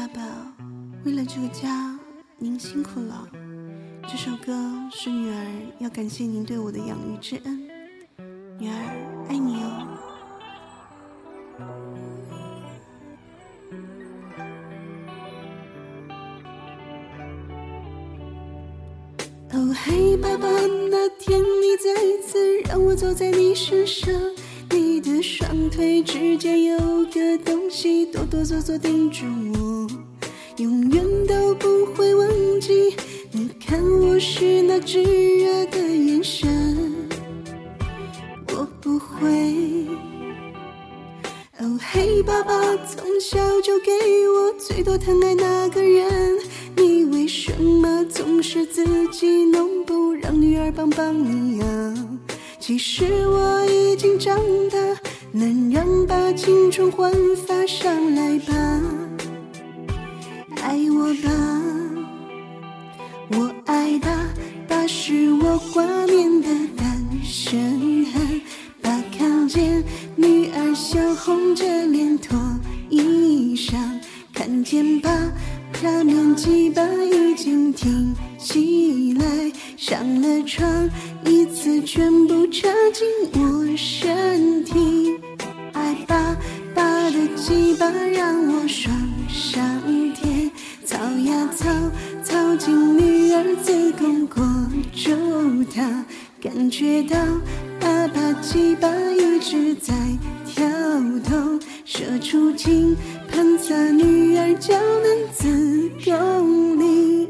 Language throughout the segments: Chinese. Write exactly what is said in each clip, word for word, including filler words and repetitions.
爸爸，为了这个家，您辛苦了。这首歌是女儿要感谢您对我的养育之恩，女儿爱你哦。哦嘿，爸爸，那天你再次让我走在你身上，你的双腿之间有个东西哆哆嗦嗦盯住我，永远都不会忘记你看我时那炙热的眼神。我不会。哦嘿，爸爸，从小就给我最多疼爱那个人，你为什么总是自己弄，不让女儿帮帮你啊？其实我已经长大，能让把青春焕发上来吧。爱我吧，我爱吧，爸是我挂念的单身汉。爸看见女儿笑红着脸脱衣裳，看见爸他年纪把已经挺起来，上了床一次全部插进我身体。爱爸，爸的鸡巴让我双上贴，操呀操，操进女儿子宫裹住她，感觉到爸爸鸡巴一直在跳动，射出精喷洒女儿娇嫩子宫里。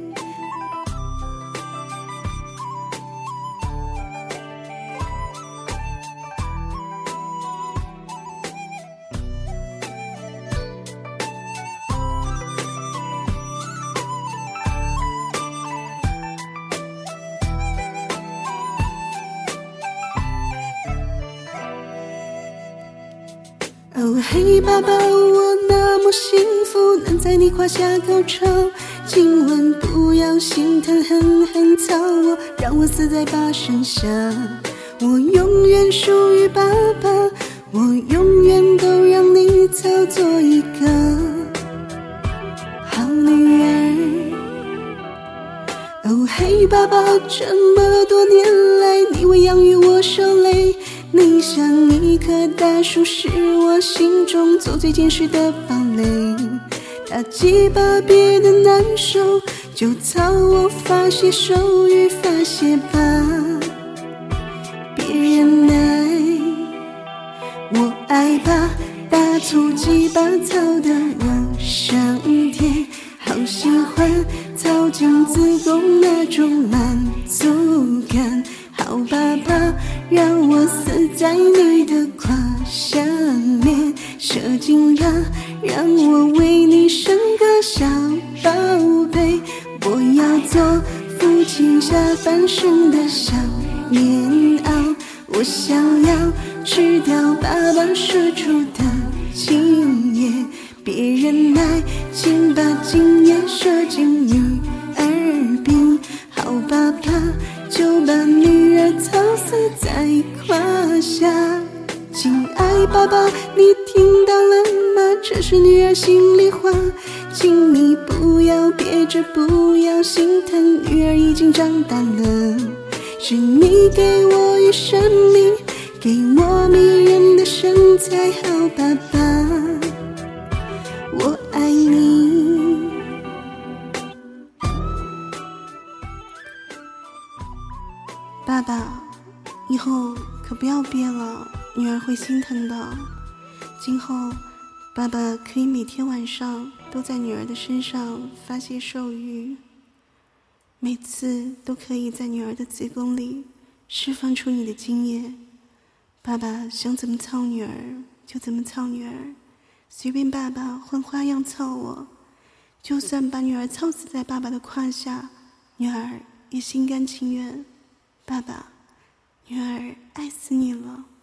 哦嘿，爸爸，我那么幸福，能在你胯下高潮，今晚不要心疼，狠狠操我，让我死在爸身下。我永远属于爸爸，我永远都让你操作一个好女儿。哦嘿，爸爸，这么多年来你为养育我受累，你像一棵大树，是我心中做最坚实的堡垒。打击吧别的难受，就操我发泄手语发泄吧，别忍耐。我爱吧，大粗鸡巴操的我上贴，好喜欢操进子宫那种满足感。好爸爸，让我死在你的胯下面，射精吧，让我为你生个小宝贝。我要做父亲下半生的小棉袄，我想要吃掉爸爸射出的精液，别忍耐，请把精液射进女儿鼻。好爸爸，就把女儿操死在胯下。亲爱爸爸，你听到了吗？这是女儿心里话，请你不要憋着，不要心疼，女儿已经长大了。是你给我以生命，给我迷人的身材，好爸爸，我爱你。爸爸，以后可不要憋了，女儿会心疼的。今后爸爸可以每天晚上都在女儿的身上发泄兽欲，每次都可以在女儿的子宫里释放出你的精液。爸爸想怎么操女儿就怎么操女儿，随便爸爸换花样操我，就算把女儿操死在爸爸的胯下，女儿也心甘情愿。爸爸，女儿爱死你了。